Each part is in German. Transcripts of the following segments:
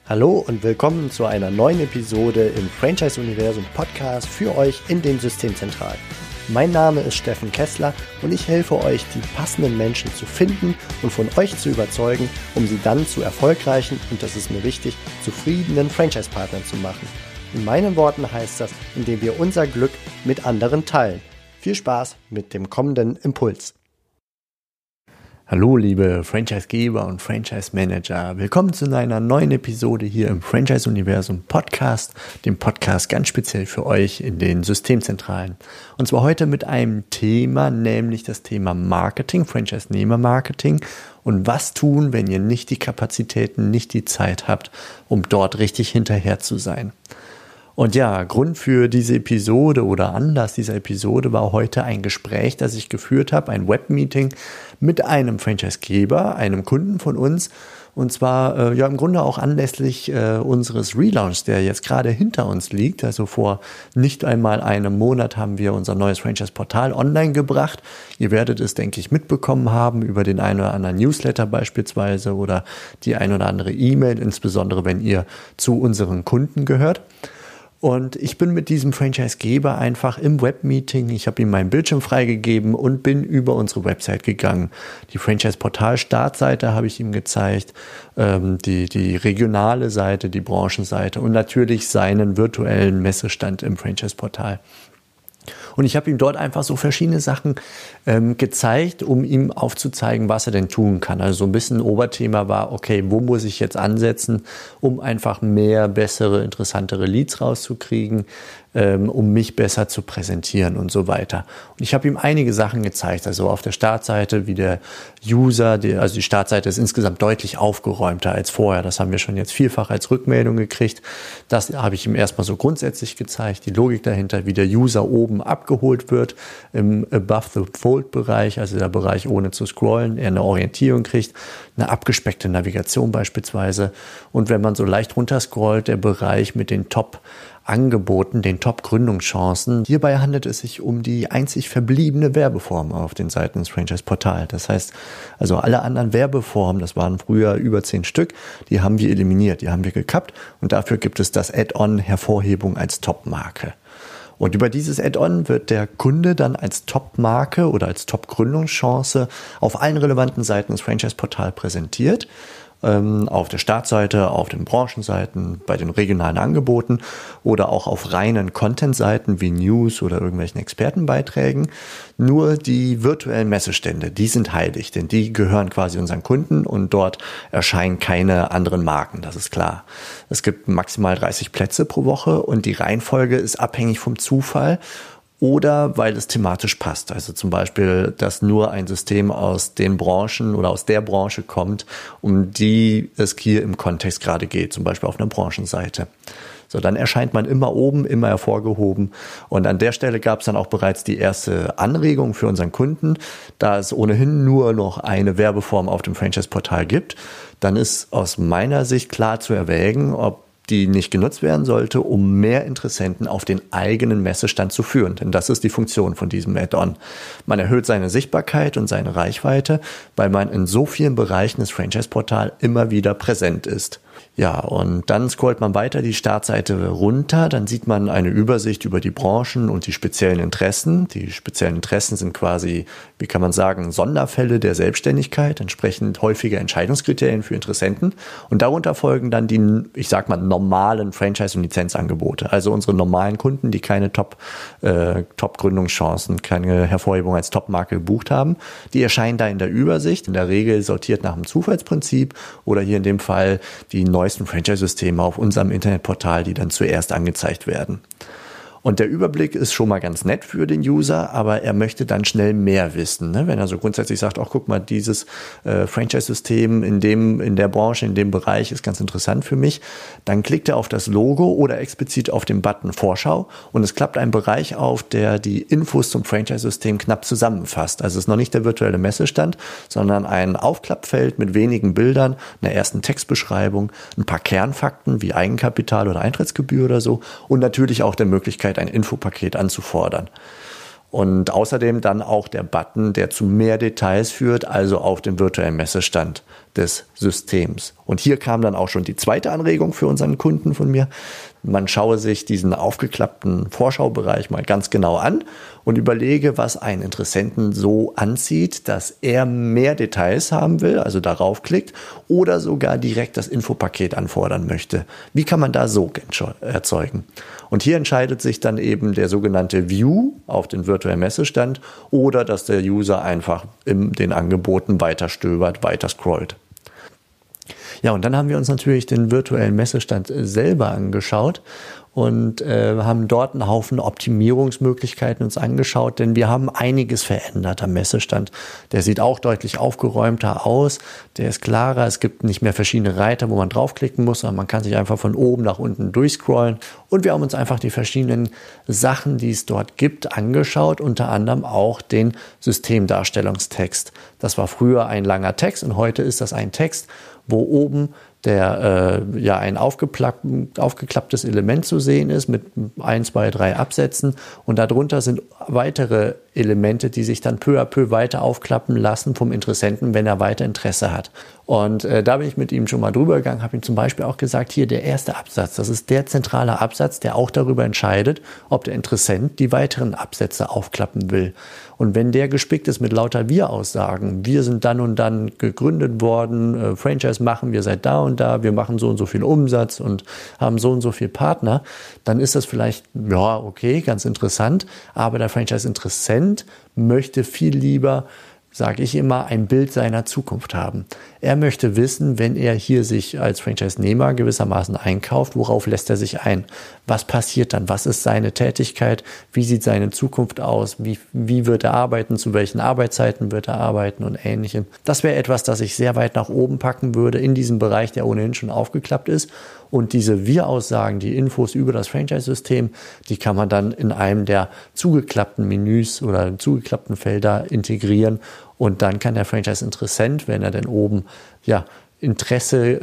Hallo und willkommen zu einer neuen Episode im Franchise-Universum Podcast für euch in den Systemzentralen. Mein Name ist Steffen Kessler und ich helfe euch, die passenden Menschen zu finden und von euch zu überzeugen, um sie dann zu erfolgreichen und, das ist mir wichtig, zufriedenen Franchise-Partnern zu machen. In meinen Worten heißt das, indem wir unser Glück mit anderen teilen. Viel Spaß mit dem kommenden Impuls. Hallo liebe Franchisegeber und Franchise-Manager, willkommen zu einer neuen Episode hier im Franchise-Universum Podcast, dem Podcast ganz speziell für euch in den Systemzentralen. Und zwar heute mit einem Thema, nämlich das Thema Marketing, Franchise-Nehmer-Marketing und was tun, wenn ihr nicht die Kapazitäten, nicht die Zeit habt, um dort richtig hinterher zu sein. Und ja, Grund für diese Episode oder Anlass dieser Episode war heute ein Gespräch, das ich geführt habe, ein Webmeeting mit einem Franchisegeber, einem Kunden von uns. Und zwar im Grunde auch anlässlich unseres Relaunchs, der jetzt gerade hinter uns liegt. Also vor nicht einmal einem Monat haben wir unser neues Franchise-Portal online gebracht. Ihr werdet es, denke ich, mitbekommen haben über den einen oder anderen Newsletter beispielsweise oder die ein oder andere E-Mail, insbesondere wenn ihr zu unseren Kunden gehört. Und ich bin mit diesem Franchisegeber einfach im Webmeeting, ich habe ihm meinen Bildschirm freigegeben und bin über unsere Website gegangen. Die Franchise-Portal-Startseite habe ich ihm gezeigt, die regionale Seite, die Branchenseite und natürlich seinen virtuellen Messestand im Franchise-Portal. Und ich habe ihm dort einfach so verschiedene Sachen gezeigt, um ihm aufzuzeigen, was er denn tun kann. Also so ein bisschen Oberthema war, okay, wo muss ich jetzt ansetzen, um einfach mehr, bessere, interessantere Leads rauszukriegen, um mich besser zu präsentieren und so weiter. Und ich habe ihm einige Sachen gezeigt, also auf der Startseite, wie der User, also die Startseite ist insgesamt deutlich aufgeräumter als vorher. Das haben wir schon jetzt vielfach als Rückmeldung gekriegt. Das habe ich ihm erstmal so grundsätzlich gezeigt, die Logik dahinter, wie der User oben abgeholt wird im Above-the-Fold-Bereich, also der Bereich ohne zu scrollen, er eine Orientierung kriegt, eine abgespeckte Navigation beispielsweise. Und wenn man so leicht runterscrollt, der Bereich mit den Top-Angeboten, den Top-Gründungschancen. Hierbei handelt es sich um die einzig verbliebene Werbeform auf den Seiten des Franchise-Portals. Das heißt, also alle anderen Werbeformen, das waren früher über 10 Stück, die haben wir eliminiert, die haben wir gekappt und dafür gibt es das Add-on Hervorhebung als Top-Marke. Und über dieses Add-on wird der Kunde dann als Top-Marke oder als Top-Gründungschance auf allen relevanten Seiten des Franchise-Portals präsentiert. Auf der Startseite, auf den Branchenseiten, bei den regionalen Angeboten oder auch auf reinen Content-Seiten wie News oder irgendwelchen Expertenbeiträgen. Nur die virtuellen Messestände, die sind heilig, denn die gehören quasi unseren Kunden und dort erscheinen keine anderen Marken, das ist klar. Es gibt maximal 30 Plätze pro Woche und die Reihenfolge ist abhängig vom Zufall. Oder weil es thematisch passt. Also zum Beispiel, dass nur ein System aus den Branchen oder aus der Branche kommt, um die es hier im Kontext gerade geht, zum Beispiel auf einer Branchenseite. So, dann erscheint man immer oben, immer hervorgehoben. Und an der Stelle gab es dann auch bereits die erste Anregung für unseren Kunden. Da es ohnehin nur noch eine Werbeform auf dem Franchise-Portal gibt, dann ist aus meiner Sicht klar zu erwägen, ob die nicht genutzt werden sollte, um mehr Interessenten auf den eigenen Messestand zu führen. Denn das ist die Funktion von diesem Add-on. Man erhöht seine Sichtbarkeit und seine Reichweite, weil man in so vielen Bereichen des Franchise-Portals immer wieder präsent ist. Ja, und dann scrollt man weiter die Startseite runter, dann sieht man eine Übersicht über die Branchen und die speziellen Interessen. Die speziellen Interessen sind quasi, wie kann man sagen, Sonderfälle der Selbstständigkeit, entsprechend häufige Entscheidungskriterien für Interessenten. Und darunter folgen dann die, ich sag mal, normalen Franchise- und Lizenzangebote. Also unsere normalen Kunden, die keine Top-Gründungschancen, keine Hervorhebung als Top-Marke gebucht haben. Die erscheinen da in der Übersicht, in der Regel sortiert nach dem Zufallsprinzip oder hier in dem Fall die neuesten Franchise-Systeme auf unserem Internetportal, die dann zuerst angezeigt werden. Und der Überblick ist schon mal ganz nett für den User, aber er möchte dann schnell mehr wissen. Ne? Wenn er so grundsätzlich sagt, ach guck mal, dieses Franchise-System in der Branche, in dem Bereich ist ganz interessant für mich, dann klickt er auf das Logo oder explizit auf den Button Vorschau und es klappt ein Bereich auf, der die Infos zum Franchise-System knapp zusammenfasst. Also es ist noch nicht der virtuelle Messestand, sondern ein Aufklappfeld mit wenigen Bildern, einer ersten Textbeschreibung, ein paar Kernfakten wie Eigenkapital oder Eintrittsgebühr oder so und natürlich auch der Möglichkeit, ein Infopaket anzufordern. Und außerdem dann auch der Button, der zu mehr Details führt, also auf den virtuellen Messestand. des Systems. Und hier kam dann auch schon die zweite Anregung für unseren Kunden von mir. Man schaue sich diesen aufgeklappten Vorschaubereich mal ganz genau an und überlege, was einen Interessenten so anzieht, dass er mehr Details haben will, also darauf klickt oder sogar direkt das Infopaket anfordern möchte. Wie kann man da Sog erzeugen? Und hier entscheidet sich dann eben der sogenannte View auf den virtuellen Messestand oder dass der User einfach in den Angeboten weiter stöbert, weiter scrollt. Ja, und dann haben wir uns natürlich den virtuellen Messestand selber angeschaut und haben dort einen Haufen Optimierungsmöglichkeiten uns angeschaut, denn wir haben einiges verändert am Messestand. Der sieht auch deutlich aufgeräumter aus, der ist klarer, es gibt nicht mehr verschiedene Reiter, wo man draufklicken muss, sondern man kann sich einfach von oben nach unten durchscrollen. Und wir haben uns einfach die verschiedenen Sachen, die es dort gibt, angeschaut, unter anderem auch den Systemdarstellungstext. Das war früher ein langer Text und heute ist das ein Text, wo oben ein aufgeklapptes Element zu sehen ist mit 1, 2, 3 Absätzen und darunter sind weitere Elemente, die sich dann peu à peu weiter aufklappen lassen vom Interessenten, wenn er weiter Interesse hat. Und da bin ich mit ihm schon mal drüber gegangen, habe ihm zum Beispiel auch gesagt, hier der erste Absatz, das ist der zentrale Absatz, der auch darüber entscheidet, ob der Interessent die weiteren Absätze aufklappen will. Und wenn der gespickt ist mit lauter Wir-Aussagen, wir sind dann und dann gegründet worden, Franchise machen wir seit da und da, wir machen so und so viel Umsatz und haben so und so viel Partner, dann ist das vielleicht, ja, okay, ganz interessant, aber der Franchise-Interessent möchte viel lieber, sage ich immer, ein Bild seiner Zukunft haben. Er möchte wissen, wenn er hier sich als Franchise-Nehmer gewissermaßen einkauft, worauf lässt er sich ein? Was passiert dann? Was ist seine Tätigkeit? Wie sieht seine Zukunft aus? Wie wird er arbeiten? Zu welchen Arbeitszeiten wird er arbeiten und Ähnlichem? Das wäre etwas, das ich sehr weit nach oben packen würde in diesem Bereich, der ohnehin schon aufgeklappt ist. Und diese Wir-Aussagen, die Infos über das Franchise-System, die kann man dann in einem der zugeklappten Menüs oder zugeklappten Felder integrieren. Und dann kann der Franchise-Interessent, wenn er denn oben Interesse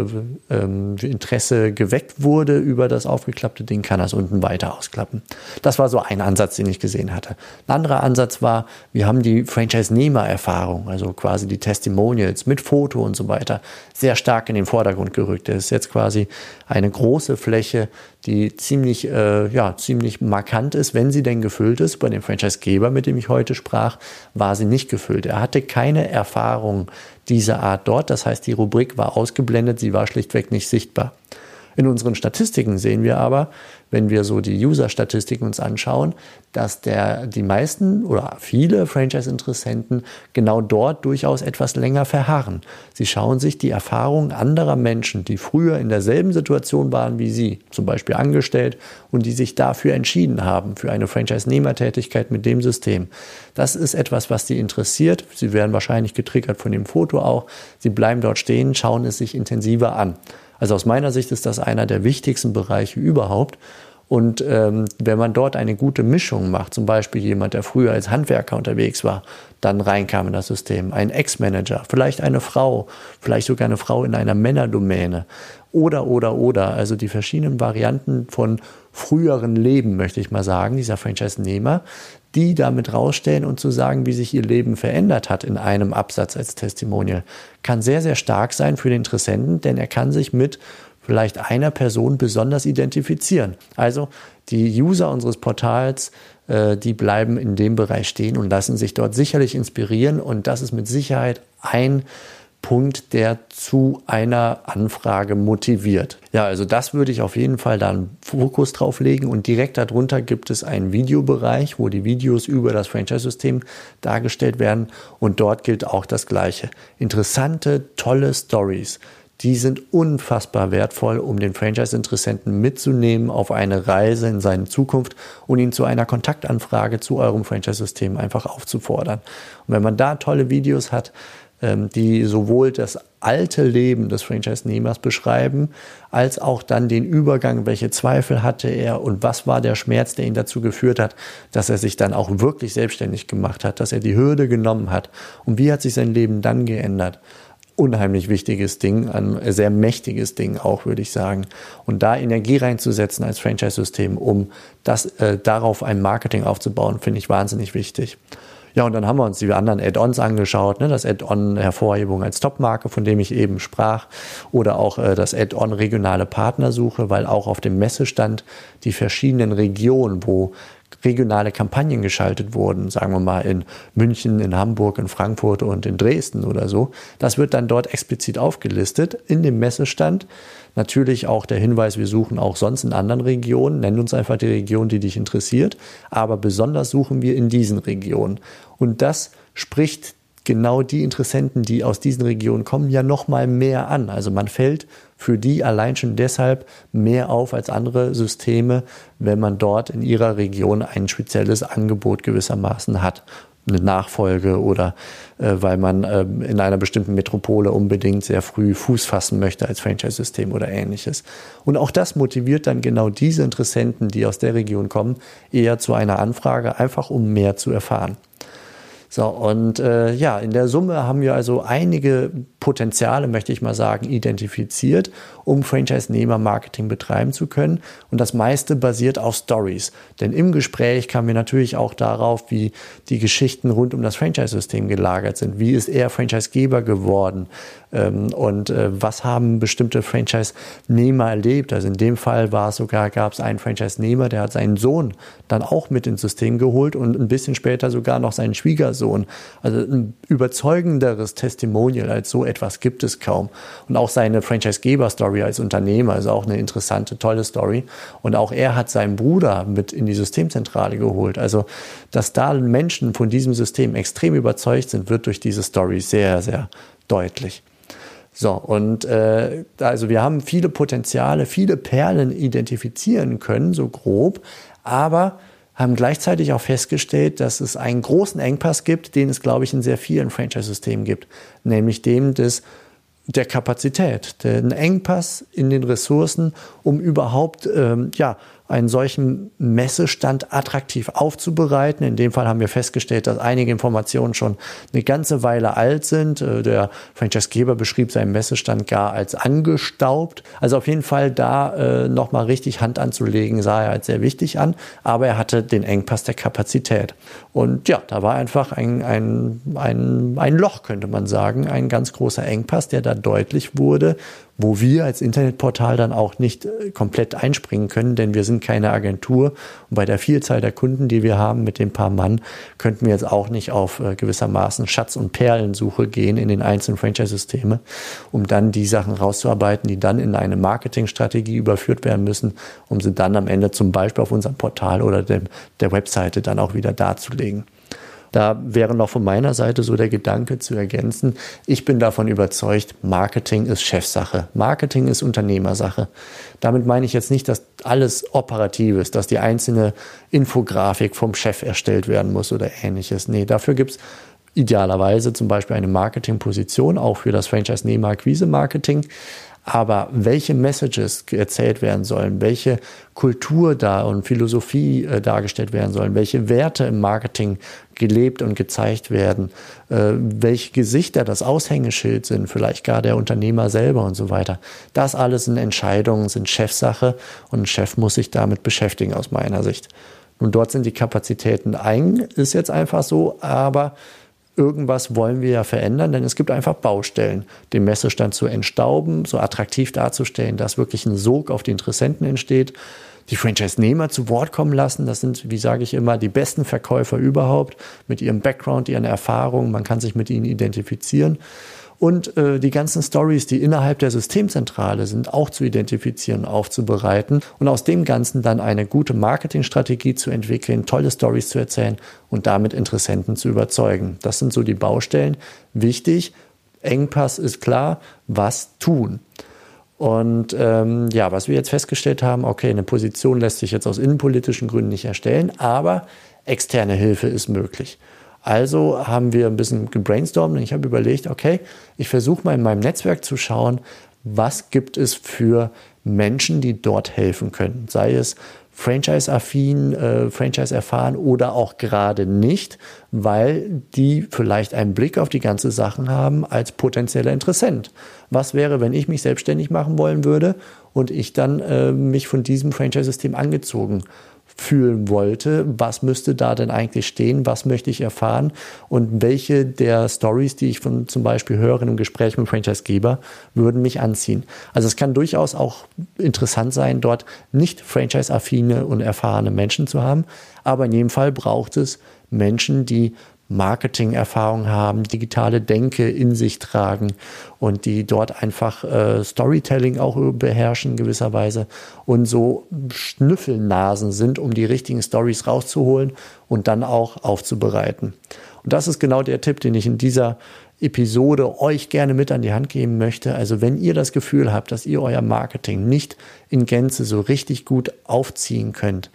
geweckt wurde über das aufgeklappte Ding, kann er es unten weiter ausklappen. Das war so ein Ansatz, den ich gesehen hatte. Ein anderer Ansatz war, wir haben die Franchise-Nehmer-Erfahrung, also quasi die Testimonials mit Foto und so weiter, sehr stark in den Vordergrund gerückt. Das ist jetzt quasi eine große Fläche, die ziemlich markant ist, wenn sie denn gefüllt ist. Bei dem Franchise-Geber, mit dem ich heute sprach, war sie nicht gefüllt. Er hatte keine Erfahrung dieser Art dort. Das heißt, die Rubrik war ausgeblendet, sie war schlichtweg nicht sichtbar. In unseren Statistiken sehen wir aber, wenn wir so die User-Statistiken uns anschauen, dass die meisten oder viele Franchise-Interessenten genau dort durchaus etwas länger verharren. Sie schauen sich die Erfahrungen anderer Menschen, die früher in derselben Situation waren wie sie, zum Beispiel angestellt, und die sich dafür entschieden haben, für eine Franchise-Nehmertätigkeit mit dem System. Das ist etwas, was sie interessiert. Sie werden wahrscheinlich getriggert von dem Foto auch. Sie bleiben dort stehen, schauen es sich intensiver an. Also aus meiner Sicht ist das einer der wichtigsten Bereiche überhaupt. Und wenn man dort eine gute Mischung macht, zum Beispiel jemand, der früher als Handwerker unterwegs war, dann reinkam in das System, ein Ex-Manager, vielleicht eine Frau, vielleicht sogar eine Frau in einer Männerdomäne oder, also die verschiedenen Varianten von früheren Leben, möchte ich mal sagen, dieser Franchise-Nehmer, die damit rausstellen und zu sagen, wie sich ihr Leben verändert hat in einem Absatz als Testimonial, kann sehr, sehr stark sein für den Interessenten, denn er kann sich mit vielleicht einer Person besonders identifizieren. Also die User unseres Portals, die bleiben in dem Bereich stehen und lassen sich dort sicherlich inspirieren und das ist mit Sicherheit ein Punkt, der zu einer Anfrage motiviert. Ja, also das würde ich auf jeden Fall da einen Fokus drauf legen und direkt darunter gibt es einen Videobereich, wo die Videos über das Franchise-System dargestellt werden und dort gilt auch das Gleiche. Interessante, tolle Stories. Die sind unfassbar wertvoll, um den Franchise-Interessenten mitzunehmen auf eine Reise in seine Zukunft und ihn zu einer Kontaktanfrage zu eurem Franchise-System einfach aufzufordern. Und wenn man da tolle Videos hat, die sowohl das alte Leben des Franchise-Nehmers beschreiben, als auch dann den Übergang, welche Zweifel hatte er und was war der Schmerz, der ihn dazu geführt hat, dass er sich dann auch wirklich selbstständig gemacht hat, dass er die Hürde genommen hat und wie hat sich sein Leben dann geändert. Unheimlich wichtiges Ding, ein sehr mächtiges Ding auch, würde ich sagen. Und da Energie reinzusetzen als Franchise-System, um darauf ein Marketing aufzubauen, finde ich wahnsinnig wichtig. Ja, und dann haben wir uns die anderen Add-ons angeschaut, ne? Das Add-on Hervorhebung als Top-Marke, von dem ich eben sprach, oder auch das Add-on regionale Partnersuche, weil auch auf dem Messestand die verschiedenen Regionen, wo regionale Kampagnen geschaltet wurden, sagen wir mal in München, in Hamburg, in Frankfurt und in Dresden oder so, das wird dann dort explizit aufgelistet in dem Messestand. Natürlich auch der Hinweis, wir suchen auch sonst in anderen Regionen, nenn uns einfach die Region, die dich interessiert, aber besonders suchen wir in diesen Regionen. Und das spricht genau die Interessenten, die aus diesen Regionen kommen, ja noch mal mehr an. Also man fällt für die allein schon deshalb mehr auf als andere Systeme, wenn man dort in ihrer Region ein spezielles Angebot gewissermaßen hat. Eine Nachfolge oder weil man in einer bestimmten Metropole unbedingt sehr früh Fuß fassen möchte als Franchise-System oder ähnliches. Und auch das motiviert dann genau diese Interessenten, die aus der Region kommen, eher zu einer Anfrage, einfach um mehr zu erfahren. So, und in der Summe haben wir also einige Potenziale, möchte ich mal sagen, identifiziert, um Franchise-Nehmer-Marketing betreiben zu können. Und das meiste basiert auf Stories. Denn im Gespräch kamen wir natürlich auch darauf, wie die Geschichten rund um das Franchise-System gelagert sind. Wie ist er Franchise-Geber geworden? Was haben bestimmte Franchise-Nehmer erlebt? Also in dem Fall gab es einen Franchise-Nehmer, der hat seinen Sohn dann auch mit ins System geholt und ein bisschen später sogar noch seinen Schwiegersohn. Also ein überzeugenderes Testimonial als so etwas gibt es kaum. Und auch seine Franchise-Geber-Story als Unternehmer ist auch eine interessante, tolle Story. Und auch er hat seinen Bruder mit in die Systemzentrale geholt. Also, dass da Menschen von diesem System extrem überzeugt sind, wird durch diese Story sehr, sehr deutlich. So, und also wir haben viele Potenziale, viele Perlen identifizieren können, so grob, aber haben gleichzeitig auch festgestellt, dass es einen großen Engpass gibt, den es, glaube ich, in sehr vielen Franchise-Systemen gibt, nämlich dem der Kapazität, den Engpass in den Ressourcen, um überhaupt einen solchen Messestand attraktiv aufzubereiten. In dem Fall haben wir festgestellt, dass einige Informationen schon eine ganze Weile alt sind. Der Franchise-Geber beschrieb seinen Messestand gar als angestaubt. Also auf jeden Fall da nochmal richtig Hand anzulegen, sah er als sehr wichtig an. Aber er hatte den Engpass der Kapazität. Und ja, da war einfach ein Loch, könnte man sagen, ein ganz großer Engpass, der da deutlich wurde, wo wir als Internetportal dann auch nicht komplett einspringen können, denn wir sind keine Agentur. Und bei der Vielzahl der Kunden, die wir haben mit den paar Mann, könnten wir jetzt auch nicht auf gewissermaßen Schatz- und Perlensuche gehen in den einzelnen Franchise-Systeme, um dann die Sachen rauszuarbeiten, die dann in eine Marketingstrategie überführt werden müssen, um sie dann am Ende zum Beispiel auf unserem Portal oder der Webseite dann auch wieder darzulegen. Da wäre noch von meiner Seite so der Gedanke zu ergänzen, ich bin davon überzeugt, Marketing ist Chefsache, Marketing ist Unternehmersache. Damit meine ich jetzt nicht, dass alles operativ ist, dass die einzelne Infografik vom Chef erstellt werden muss oder ähnliches. Nee, dafür gibt's idealerweise zum Beispiel eine Marketingposition, auch für das Franchise-Nehmer-Akquise-Marketing. Aber welche Messages erzählt werden sollen, welche Kultur da und Philosophie dargestellt werden sollen, welche Werte im Marketing gelebt und gezeigt werden, welche Gesichter das Aushängeschild sind, vielleicht gar der Unternehmer selber und so weiter. Das alles sind Entscheidungen, sind Chefsache und ein Chef muss sich damit beschäftigen aus meiner Sicht. Und dort sind die Kapazitäten eng, ist jetzt einfach so, aber irgendwas wollen wir ja verändern, denn es gibt einfach Baustellen, den Messestand zu entstauben, so attraktiv darzustellen, dass wirklich ein Sog auf die Interessenten entsteht, die Franchise-Nehmer zu Wort kommen lassen. Das sind, wie sage ich immer, die besten Verkäufer überhaupt mit ihrem Background, ihren Erfahrungen. Man kann sich mit ihnen identifizieren. Und die ganzen Stories, die innerhalb der Systemzentrale sind, auch zu identifizieren und aufzubereiten und aus dem Ganzen dann eine gute Marketingstrategie zu entwickeln, tolle Stories zu erzählen und damit Interessenten zu überzeugen. Das sind so die Baustellen. Wichtig, Engpass ist klar, was tun? Und was wir jetzt festgestellt haben, okay, eine Position lässt sich jetzt aus innenpolitischen Gründen nicht erstellen, aber externe Hilfe ist möglich. Also haben wir ein bisschen gebrainstormt und ich habe überlegt, okay, ich versuche mal in meinem Netzwerk zu schauen, was gibt es für Menschen, die dort helfen können. Sei es Franchise-affin, Franchise erfahren oder auch gerade nicht, weil die vielleicht einen Blick auf die ganze Sachen haben als potenzieller Interessent. Was wäre, wenn ich mich selbstständig machen wollen würde und ich dann mich von diesem Franchise-System angezogen fühlen wollte, was müsste da denn eigentlich stehen, was möchte ich erfahren und welche der Stories, die ich von zum Beispiel höre in einem Gespräch mit dem Franchisegeber, würden mich anziehen. Also es kann durchaus auch interessant sein, dort nicht franchise-affine und erfahrene Menschen zu haben, aber in jedem Fall braucht es Menschen, die Marketing-Erfahrung haben, digitale Denke in sich tragen und die dort einfach Storytelling auch beherrschen gewisserweise und so Schnüffelnasen sind, um die richtigen Stories rauszuholen und dann auch aufzubereiten. Und das ist genau der Tipp, den ich in dieser Episode euch gerne mit an die Hand geben möchte. Also wenn ihr das Gefühl habt, dass ihr euer Marketing nicht in Gänze so richtig gut aufziehen könnt,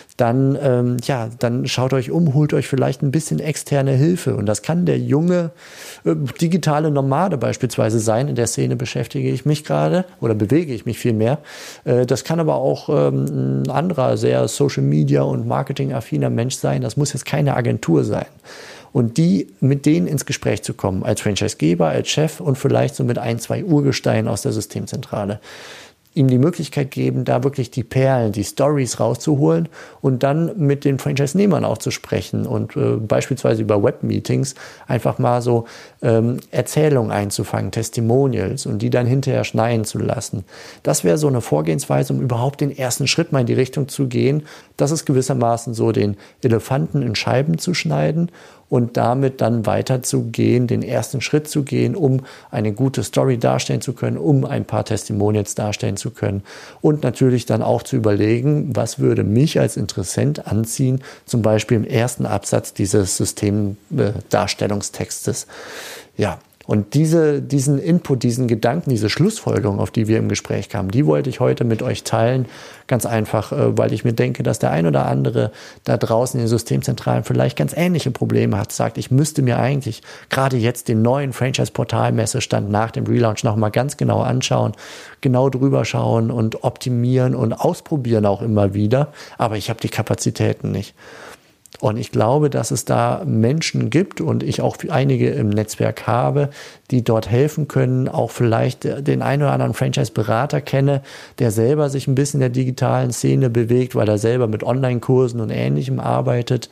dann schaut euch um, holt euch vielleicht ein bisschen externe Hilfe. Und das kann der junge digitale Nomade beispielsweise sein. In der Szene beschäftige ich mich gerade oder bewege ich mich viel mehr. Das kann aber auch ein anderer sehr Social Media und Marketing-affiner Mensch sein. Das muss jetzt keine Agentur sein. Und mit denen ins Gespräch zu kommen, als Franchisegeber, als Chef und vielleicht so mit 1, 2 Urgesteinen aus der Systemzentrale. Ihm die Möglichkeit geben, da wirklich die Perlen, die Stories rauszuholen und dann mit den Franchise-Nehmern auch zu sprechen und beispielsweise über Webmeetings einfach mal so Erzählungen einzufangen, Testimonials und die dann hinterher schneiden zu lassen. Das wäre so eine Vorgehensweise, um überhaupt den ersten Schritt mal in die Richtung zu gehen. Das ist gewissermaßen so, den Elefanten in Scheiben zu schneiden und damit dann weiterzugehen, den ersten Schritt zu gehen, um eine gute Story darstellen zu können, um ein paar Testimonials darstellen zu können und natürlich dann auch zu überlegen, was würde mich als Interessent anziehen, zum Beispiel im ersten Absatz dieses Systemdarstellungstextes. Ja, und diesen Input, diesen Gedanken, diese Schlussfolgerung, auf die wir im Gespräch kamen, die wollte ich heute mit euch teilen. Ganz einfach, weil ich mir denke, dass der ein oder andere da draußen in den Systemzentralen vielleicht ganz ähnliche Probleme hat, sagt, ich müsste mir eigentlich gerade jetzt den neuen Franchise-Portal-Messestand nach dem Relaunch nochmal ganz genau anschauen, genau drüber schauen und optimieren und ausprobieren auch immer wieder. Aber ich habe die Kapazitäten nicht. Und ich glaube, dass es da Menschen gibt und ich auch einige im Netzwerk habe, die dort helfen können, auch vielleicht den einen oder anderen Franchise-Berater kenne, der selber sich ein bisschen in der digitalen Szene bewegt, weil er selber mit Online-Kursen und Ähnlichem arbeitet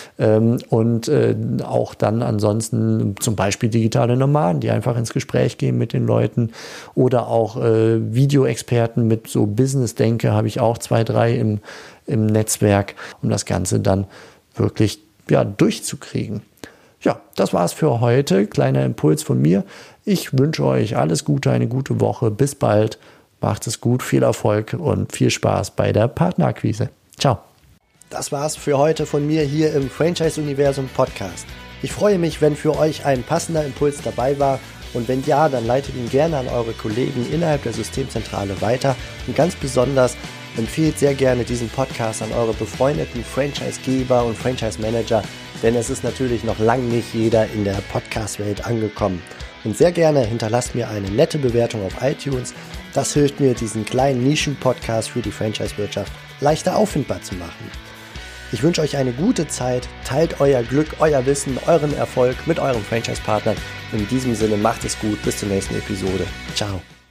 und auch dann ansonsten zum Beispiel digitale Nomaden, die einfach ins Gespräch gehen mit den Leuten oder auch Videoexperten mit so Business-Denke habe ich auch 2, 3 im Netzwerk, um das Ganze dann wirklich durchzukriegen. Ja, das war's für heute. Kleiner Impuls von mir. Ich wünsche euch alles Gute, eine gute Woche. Bis bald. Macht es gut, viel Erfolg und viel Spaß bei der Partnerakquise. Ciao. Das war's für heute von mir hier im Franchise-Universum Podcast. Ich freue mich, wenn für euch ein passender Impuls dabei war. Und wenn ja, dann leitet ihn gerne an eure Kollegen innerhalb der Systemzentrale weiter. Und ganz besonders empfehlt sehr gerne diesen Podcast an eure befreundeten Franchise-Geber und Franchise-Manager, denn es ist natürlich noch lange nicht jeder in der Podcast-Welt angekommen. Und sehr gerne hinterlasst mir eine nette Bewertung auf iTunes. Das hilft mir, diesen kleinen Nischen-Podcast für die Franchise-Wirtschaft leichter auffindbar zu machen. Ich wünsche euch eine gute Zeit, teilt euer Glück, euer Wissen, euren Erfolg mit euren Franchise-Partnern. In diesem Sinne macht es gut, bis zur nächsten Episode. Ciao.